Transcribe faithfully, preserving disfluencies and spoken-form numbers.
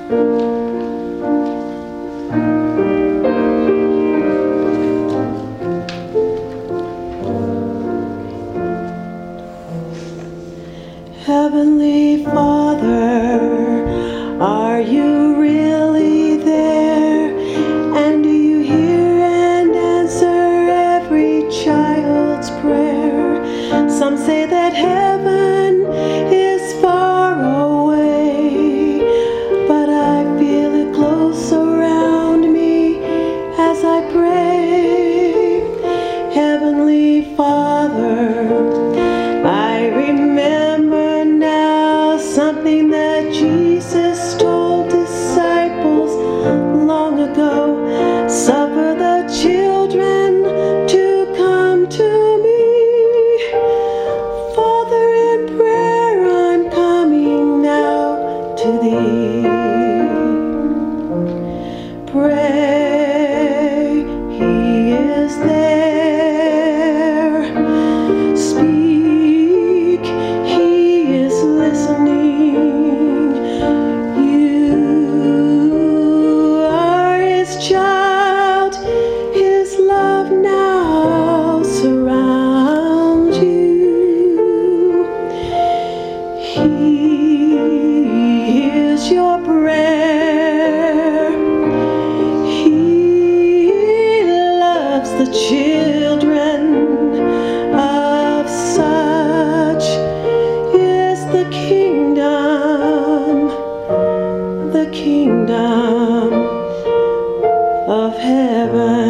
Heavenly Father, are you really there? And do you hear and answer every child's prayer? Some say that heaven is far away, but I feel it close around me as I pray. Heavenly Father, I remember now something that Jesus told disciples long ago. Suffer the children to come to me. Father, in prayer I'm coming now to thee. Pray, he is there. Child, his love now surrounds you. He hears your prayer. He loves the children. Of such is the kingdom, the kingdom of heaven.